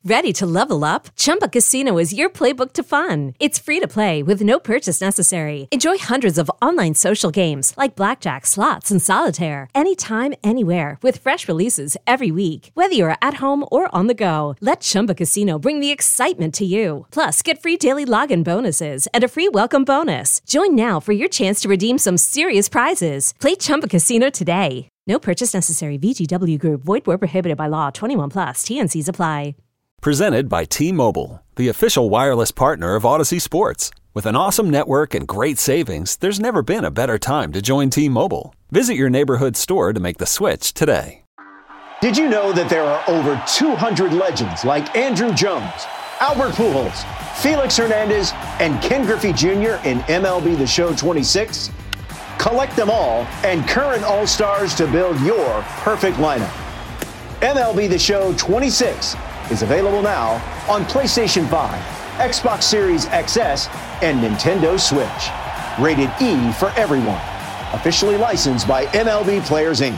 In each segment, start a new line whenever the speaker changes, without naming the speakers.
Ready to level up? Chumba Casino is your playbook to fun. It's free to play with no purchase necessary. Enjoy hundreds of online social games like blackjack, slots, and solitaire. Anytime, anywhere with fresh releases every week. Whether you're at home or on the go, let Chumba Casino bring the excitement to you. Plus, get free daily login bonuses and a free welcome bonus. Join now for your chance to redeem some serious prizes. Play Chumba Casino today. No purchase necessary. VGW Group. Void where prohibited by law. 21 plus. T&Cs apply.
Presented by T-Mobile, the official wireless partner of Odyssey Sports. With an awesome network and great savings, there's never been a better time to join T-Mobile. Visit your neighborhood store to make the switch today.
Did you know that there are over 200 legends like Andrew Jones, Albert Pujols, Felix Hernandez, and Ken Griffey Jr. in MLB The Show 26? Collect them all and current All-Stars to build your perfect lineup. MLB The Show 26 is available now on PlayStation 5, Xbox Series XS, and Nintendo Switch. Rated E for everyone. Officially licensed by MLB Players, Inc.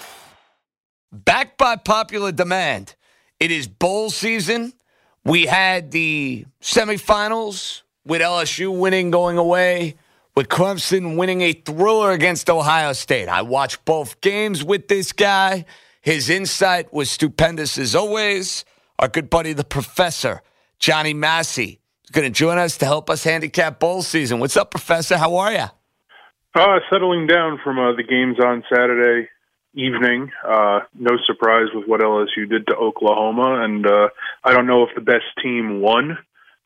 Backed by popular demand, it is bowl season. We had the semifinals with LSU winning going away, with Clemson winning a thriller against Ohio State. I watched both games with this guy. His insight was stupendous as always. Our good buddy, the professor, Johnny Massey, is going to join us to help us handicap bowl season. What's up, Professor? How are you?
Settling down from the games on Saturday evening. No surprise with what LSU did to Oklahoma. And I don't know if the best team won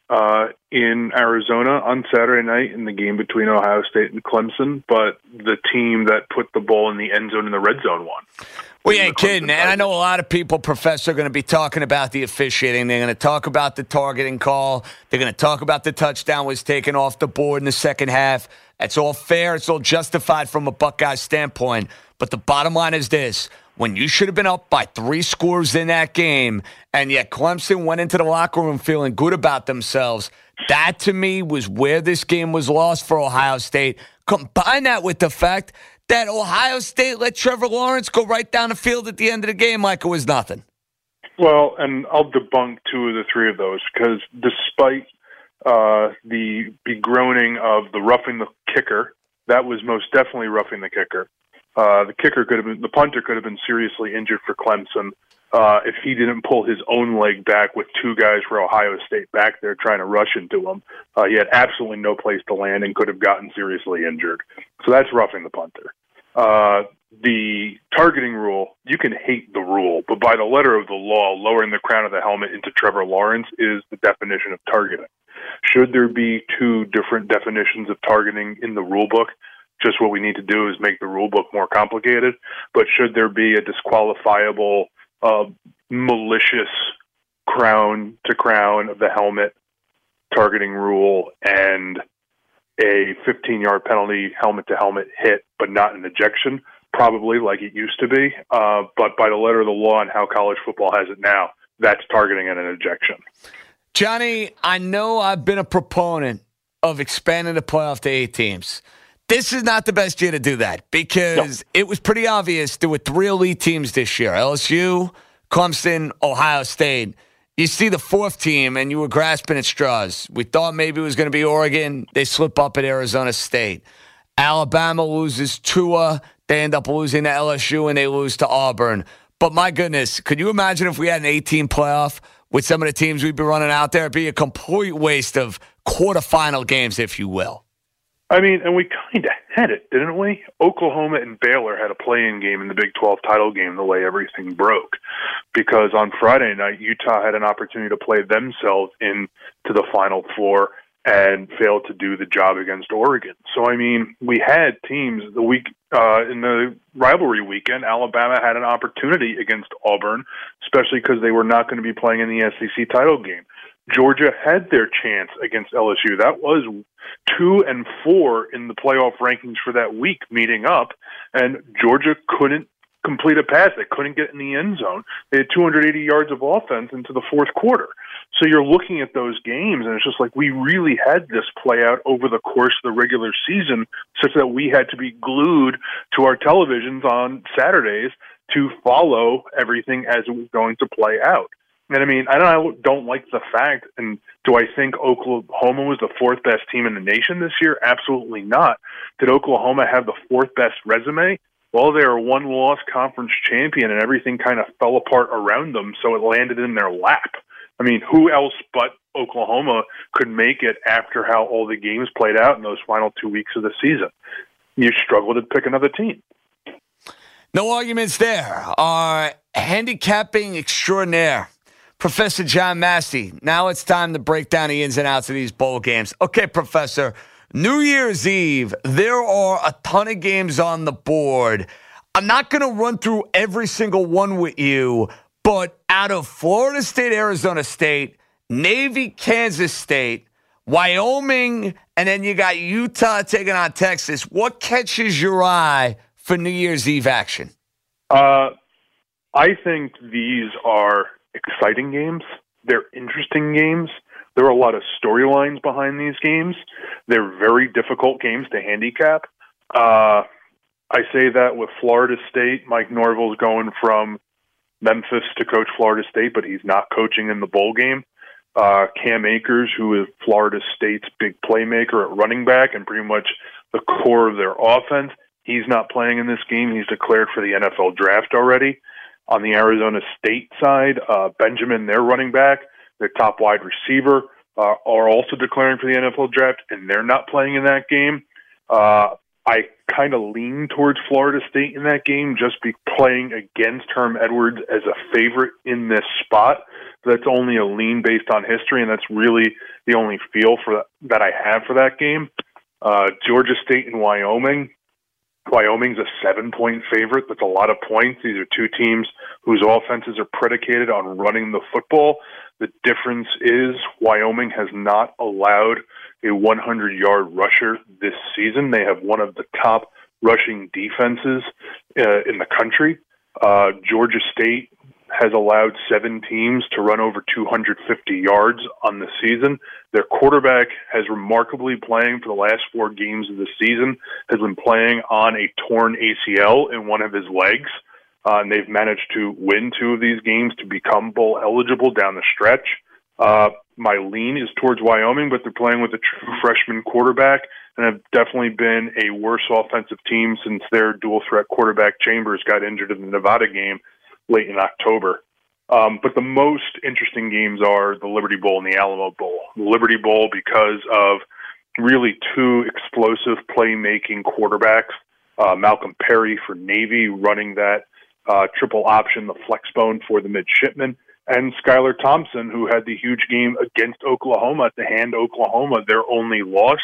in Arizona on Saturday night in the game between Ohio State and Clemson, but the team that put the ball in the end zone in the red zone won.
We ain't kidding, and I know a lot of people, Professor, are going to be talking about the officiating. They're going to talk about the targeting call. They're going to talk about the touchdown was taken off the board in the second half. That's all fair. It's all justified from a Buckeye standpoint. But the bottom line is this. When you should have been up by 3 scores in that game, and yet Clemson went into the locker room feeling good about themselves, that to me was where this game was lost for Ohio State. Combine that with the fact that Ohio State let Trevor Lawrence go right down the field at the end of the game like it was nothing.
Well, and I'll debunk 2 of the 3 of those, because despite the begroaning of the roughing the kicker, that was most definitely roughing the kicker. The punter could have been seriously injured for Clemson if he didn't pull his own leg back with 2 guys for Ohio State back there trying to rush into him. He had absolutely no place to land and could have gotten seriously injured. So that's roughing the punter. The targeting rule, you can hate the rule, but by the letter of the law, lowering the crown of the helmet into Trevor Lawrence is the definition of targeting. Should there be 2 different definitions of targeting in the rule book? Just what we need to do is make the rule book more complicated. But should there be a disqualifiable, malicious crown to crown of the helmet targeting rule and a 15-yard penalty helmet to helmet hit, but not an ejection? Probably, like it used to be. But by the letter of the law and how college football has it now, that's targeting and an ejection.
Johnny, I know I've been a proponent of expanding the playoff to 8 teams. This is not the best year to do that because It was pretty obvious there were 3 elite teams this year, LSU, Clemson, Ohio State. You see the 4th team, and you were grasping at straws. We thought maybe it was going to be Oregon. They slip up at Arizona State. Alabama loses Tua. They end up losing to LSU, and they lose to Auburn. But my goodness, could you imagine if we had an 18 playoff with some of the teams we'd be running out there? It'd be a complete waste of quarterfinal games, if you will.
I mean, and we kind of had it, didn't we? Oklahoma and Baylor had a play-in game in the Big 12 title game the way everything broke. Because on Friday night, Utah had an opportunity to play themselves into the Final Four and failed to do the job against Oregon. So, I mean, we had teams the week in the rivalry weekend. Alabama had an opportunity against Auburn, especially because they were not going to be playing in the SEC title game. Georgia had their chance against LSU. That was 2 and 4 in the playoff rankings for that week meeting up, and Georgia couldn't complete a pass. They couldn't get in the end zone. They had 280 yards of offense into the 4th quarter. So you're looking at those games, and it's just like we really had this play out over the course of the regular season such that we had to be glued to our televisions on Saturdays to follow everything as it was going to play out. And I mean, I don't like the fact, and do I think Oklahoma was the fourth best team in the nation this year? Absolutely not. Did Oklahoma have the fourth best resume? Well, they were a one-loss conference champion, and everything kind of fell apart around them, so it landed in their lap. I mean, who else but Oklahoma could make it after how all the games played out in those final 2 weeks of the season? You struggle to pick another team.
No arguments there. Our handicapping extraordinaire, Professor John Massey. Now it's time to break down the ins and outs of these bowl games. Okay, Professor, New Year's Eve, there are a ton of games on the board. I'm not going to run through every single one with you, but out of Florida State, Arizona State, Navy, Kansas State, Wyoming, and then you got Utah taking on Texas, what catches your eye for New Year's Eve action?
I think these are exciting games. They're interesting games. There are a lot of storylines behind these games. They're very difficult games to handicap. I say that with Florida State. Mike Norvell's going from Memphis to coach Florida State, but he's not coaching in the bowl game. Cam Akers, who is Florida State's big playmaker at running back and pretty much the core of their offense, he's not playing in this game. He's declared for the NFL draft already. On the Arizona State side, Benjamin, their running back, their top wide receiver, are also declaring for the NFL draft, and they're not playing in that game. I kind of lean towards Florida State in that game, just be playing against Herm Edwards as a favorite in this spot. That's only a lean based on history, and that's really the only feel for that I have for that game. Georgia State and Wyoming. Wyoming's a 7-point favorite. That's a lot of points. These are two teams whose offenses are predicated on running the football. The difference is Wyoming has not allowed a 100-yard rusher this season. They have one of the top rushing defenses in the country. Georgia State has allowed 7 teams to run over 250 yards on the season. Their quarterback has remarkably playing for the last 4 games of the season, has been playing on a torn ACL in one of his legs. And they've managed to win 2 of these games to become bowl eligible down the stretch. My lean is towards Wyoming, but they're playing with a true freshman quarterback and have definitely been a worse offensive team since their dual threat quarterback Chambers got injured in the Nevada game late in October. But the most interesting games are the Liberty Bowl and the Alamo Bowl. The Liberty Bowl because of really 2 explosive playmaking quarterbacks. Malcolm Perry for Navy running that triple option, the flex bone for the midshipmen, and Skylar Thompson, who had the huge game against Oklahoma to hand Oklahoma their only loss.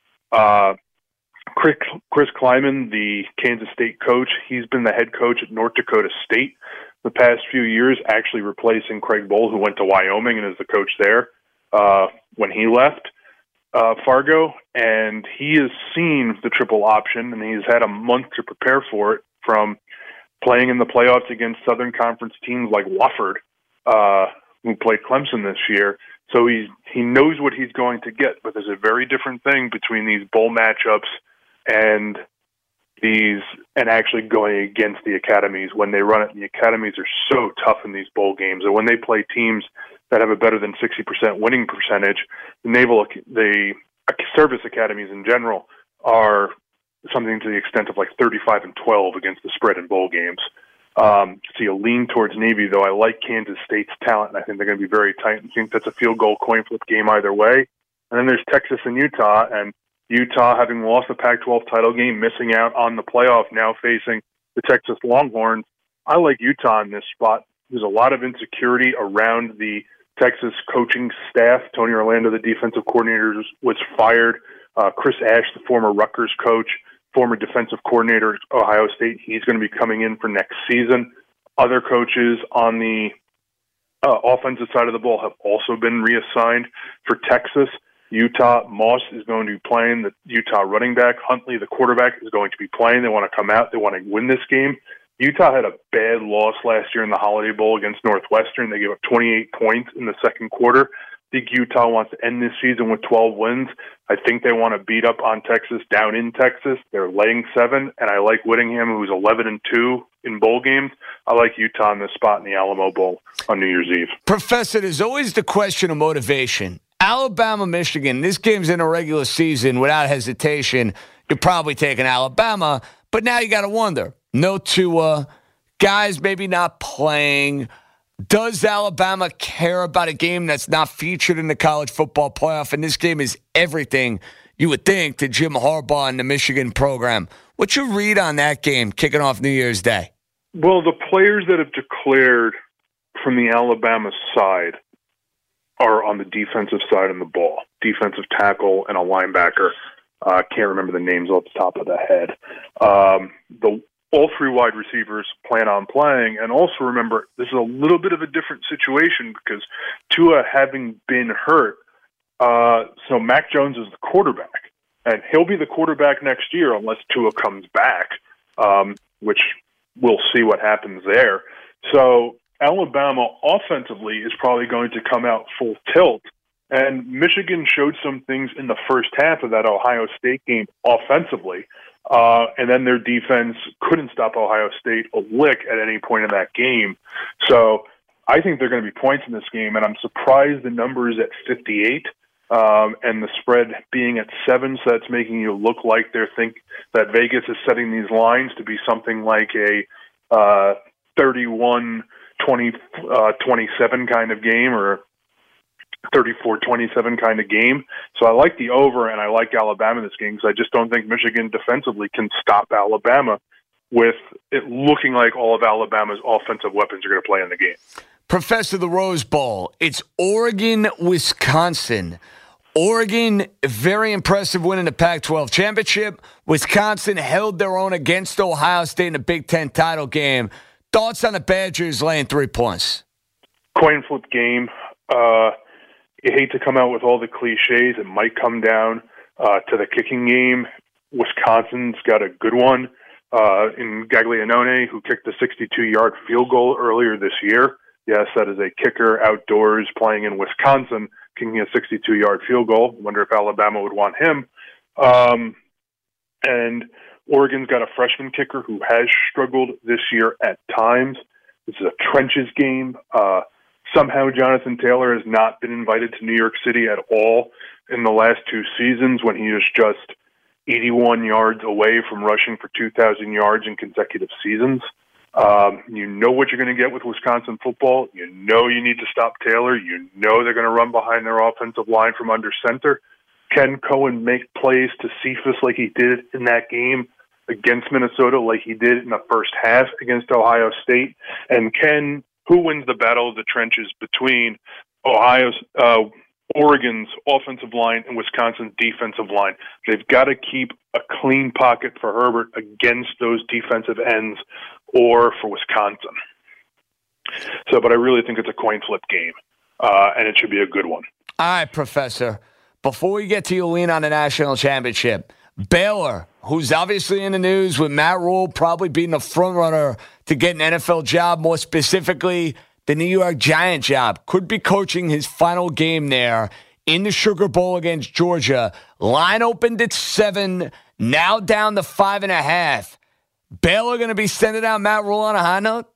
Chris Kleiman, the Kansas State coach, he's been the head coach at North Dakota State the past few years, actually replacing Craig Bohl, who went to Wyoming and is the coach there when he left Fargo. And he has seen the triple option, and he's had a month to prepare for it from playing in the playoffs against Southern Conference teams like Wofford, who played Clemson this year. So he knows what he's going to get, but there's a very different thing between these bowl matchups and actually going against the academies. When they run it, the academies are so tough in these bowl games, and when they play teams that have a better than 60% winning percentage, the service academies in general are something to the extent of like 35-12 against the spread in bowl games. So you lean towards Navy, though I like Kansas State's talent, and I think they're going to be very tight, and think that's a field goal coin flip game either way. And then there's Texas and Utah, and Utah, having lost the Pac-12 title game, missing out on the playoff, now facing the Texas Longhorns. I like Utah in this spot. There's a lot of insecurity around the Texas coaching staff. Tony Orlando, the defensive coordinator, was fired. Chris Ash, the former Rutgers coach, former defensive coordinator at Ohio State, he's going to be coming in for next season. Other coaches on the offensive side of the ball have also been reassigned for Texas. Utah, Moss is going to be playing the Utah running back. Huntley, the quarterback, is going to be playing. They want to come out. They want to win this game. Utah had a bad loss last year in the Holiday Bowl against Northwestern. They gave up 28 points in the second quarter. I think Utah wants to end this season with 12 wins. I think they want to beat up on Texas down in Texas. They're laying 7, and I like Whittingham, who's 11-2 in bowl games, I like Utah in the spot in the Alamo Bowl on New Year's Eve.
Professor, there's always the question of motivation. Alabama, Michigan, this game's in a regular season. Without hesitation, you're probably taking Alabama. But now you got to wonder, no Tua, guys maybe not playing. Does Alabama care about a game that's not featured in the college football playoff? And this game is everything, you would think, to Jim Harbaugh and the Michigan program. What's your read on that game kicking off New Year's Day?
Well, the players that have declared from the Alabama side are on the defensive side of the ball, defensive tackle and a linebacker. I can't remember the names off the top of the head. All three wide receivers plan on playing. And also remember, this is a little bit of a different situation because Tua having been hurt, so Mac Jones is the quarterback. And he'll be the quarterback next year unless Tua comes back, which we'll see what happens there. So Alabama offensively is probably going to come out full tilt. And Michigan showed some things in the first half of that Ohio State game offensively. And then their defense couldn't stop Ohio State a lick at any point in that game. So I think there are going to be points in this game, and I'm surprised the number is at 58 and the spread being at 7. So that's making you look like they think that Vegas is setting these lines to be something like a 31-27 kind of game or 34-27 kind of game. So I like the over, and I like Alabama in this game because I just don't think Michigan defensively can stop Alabama with it looking like all of Alabama's offensive weapons are going to play in the game.
Professor, the Rose Bowl, it's Oregon, Wisconsin. Oregon, very impressive win in the Pac-12 championship. Wisconsin held their own against Ohio State in the Big Ten title game. Thoughts on the Badgers laying 3 points?
Coin flip game. You hate to come out with all the cliches. It might come down to the kicking game. Wisconsin's got a good one in Gaglianone, who kicked a 62-yard field goal earlier this year. Yes, that is a kicker outdoors playing in Wisconsin, kicking a 62-yard field goal. Wonder if Alabama would want him. And Oregon's got a freshman kicker who has struggled this year at times. This is a trenches game. Somehow Jonathan Taylor has not been invited to New York City at all in the last 2 seasons when he is just 81 yards away from rushing for 2,000 yards in consecutive seasons. You know what you're going to get with Wisconsin football. You know you need to stop Taylor. You know they're going to run behind their offensive line from under center. Can Cohen make plays to Cephas like he did in that game against Minnesota, like he did in the first half against Ohio State? And who wins the battle of the trenches between Oregon's offensive line and Wisconsin's defensive line? They've got to keep a clean pocket for Herbert against those defensive ends or for Wisconsin. But I really think it's a coin flip game, and it should be a good one.
All right, Professor. Before we get to your lean on the national championship, Baylor, who's obviously in the news with Matt Rule probably being the front runner to get an NFL job, more specifically the New York Giants job, could be coaching his final game there in the Sugar Bowl against Georgia. Line opened at 7, now down to 5.5. Baylor going to be sending out Matt Rule on a high note?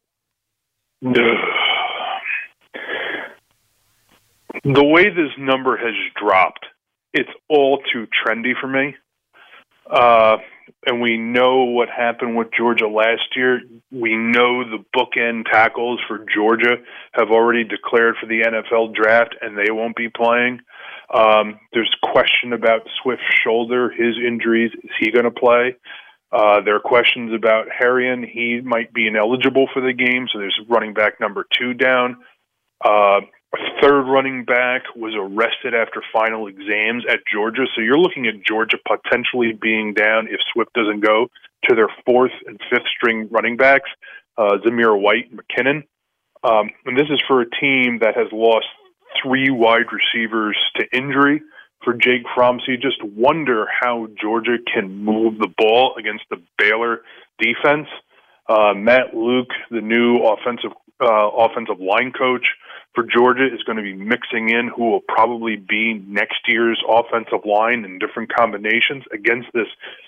The way this number has dropped, it's all too trendy for me. And we know what happened with Georgia last year. We know the bookend tackles for Georgia have already declared for the NFL draft, and they won't be playing. There's question about Swift's shoulder, his injuries. Is he going to play? There are questions about Harrion. He might be ineligible for the game, so there's running back number 2 down. A third running back was arrested after final exams at Georgia. So you're looking at Georgia potentially being down if Swift doesn't go to their 4th and 5th string running backs, Zamir White and McKinnon. And this is for a team that has lost 3 wide receivers to injury. For Jake Fromm, so you just wonder how Georgia can move the ball against the Baylor defense. Matt Luke, the new offensive line coach for Georgia, is going to be mixing in who will probably be next year's offensive line in different combinations against this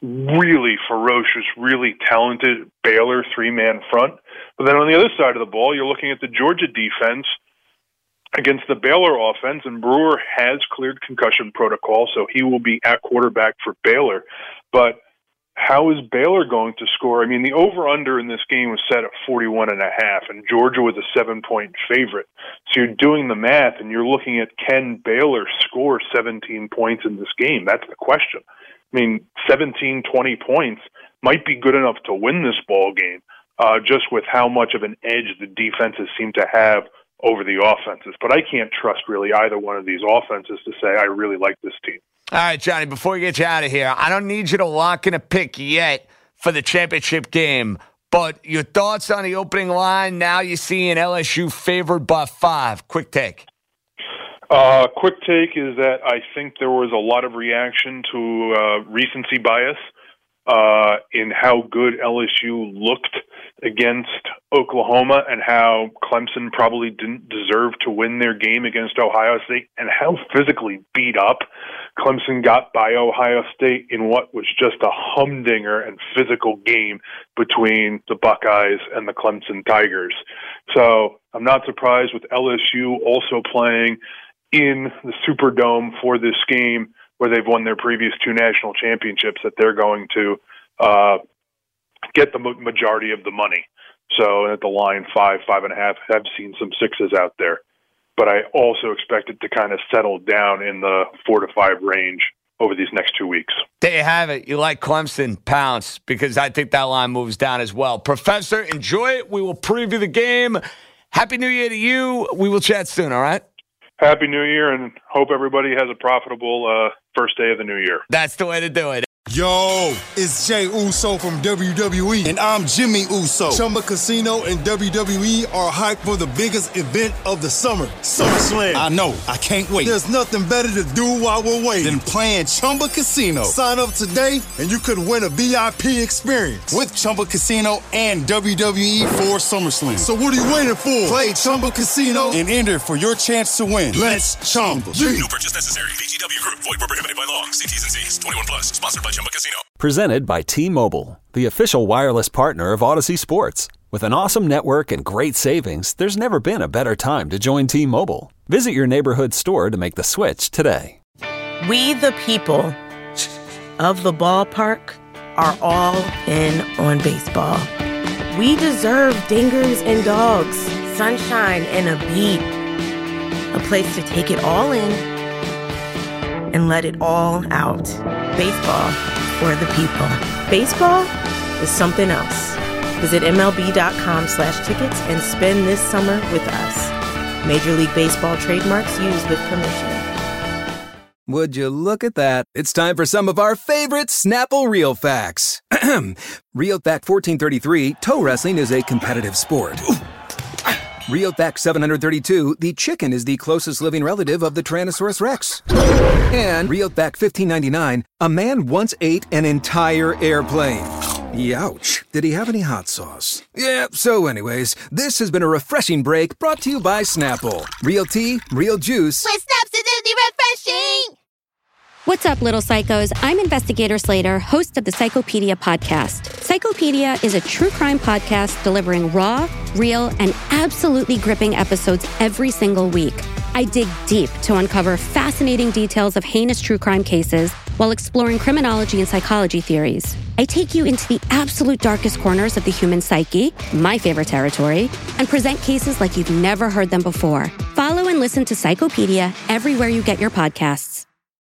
really ferocious, really talented Baylor three-man front. But then on the other side of the ball, you're looking at the Georgia defense against the Baylor offense, and Brewer has cleared concussion protocol, so he will be at quarterback for Baylor. But how is Baylor going to score? I mean, the over-under in this game was set at 41.5, and Georgia was a 7-point favorite. So you're doing the math, and you're looking at, can Baylor score 17 points in this game? That's the question. I mean, 17, 20 points might be good enough to win this ball game, just with how much of an edge the defenses seem to have over the offenses. But I can't trust really either one of these offenses to say I really like this team.
All right, Johnny, before we get you out of here, I don't need you to lock in a pick yet for the championship game, but your thoughts on the opening line, now you see an LSU favored by 5. Quick take.
Quick take is that I think there was a lot of reaction to recency bias in how good LSU looked against Oklahoma and how Clemson probably didn't deserve to win their game against Ohio State and how physically beat up Clemson got by Ohio State in what was just a humdinger and physical game between the Buckeyes and the Clemson Tigers. So I'm not surprised with LSU also playing in the Superdome for this game where they've won their previous 2 national championships that they're going to get the majority of the money. So at the line 5, 5.5, have seen some 6s out there. But I also expect it to kind of settle down in the 4 to 5 range over these next 2 weeks.
There you have it. You like Clemson, pounce, because I think that line moves down as well. Professor, enjoy it. We will preview the game. Happy New Year to you. We will chat soon, all right?
Happy New Year, and hope everybody has a profitable first day of the new year.
That's the way to do it.
Yo, it's Jey Uso from WWE, and I'm Jimmy Uso. Chumba Casino and WWE are hyped for the biggest event of the summer, SummerSlam. I know, I can't wait. There's nothing better to do while we're waiting than playing Chumba Casino. Sign up today, and you could win a VIP experience with Chumba Casino and WWE for SummerSlam. So what are you waiting for? Play Chumba Casino and enter for your chance to win. Let's Chumba.
No purchase necessary. VGW Group. Void where prohibited by law. See T's and C's. 21 plus. Sponsored by Chumba Casino.
Presented by T-Mobile, the official wireless partner of Odyssey Sports. With an awesome network and great savings, there's never been a better time to join T-Mobile. Visit your neighborhood store to make the switch today.
We the people of the ballpark are all in on baseball. We deserve dingers and dogs, sunshine and a beat. A place to take it all in and let it all out. Baseball for the people. Baseball is something else. Visit MLB.com/tickets and spend this summer with us. Major League Baseball trademarks used with permission.
Would you look at that? It's time for some of our favorite Snapple Real Facts. Real Fact 1433, toe wrestling is a competitive sport. Real Fact 732, the chicken is the closest living relative of the Tyrannosaurus Rex. And Real Fact 1599, a man once ate an entire airplane. Youch. Did he have any hot sauce? Yeah, so anyways, this has been a refreshing break brought to you by Snapple. Real tea, real juice.
With Snap's acidity refreshing!
What's up, little psychos? I'm Investigator Slater, host of the Psychopedia podcast. Psychopedia is a true crime podcast delivering raw, real, and absolutely gripping episodes every single week. I dig deep to uncover fascinating details of heinous true crime cases while exploring criminology and psychology theories. I take you into the absolute darkest corners of the human psyche, my favorite territory, and present cases like you've never heard them before. Follow and listen to Psychopedia everywhere you get your podcasts.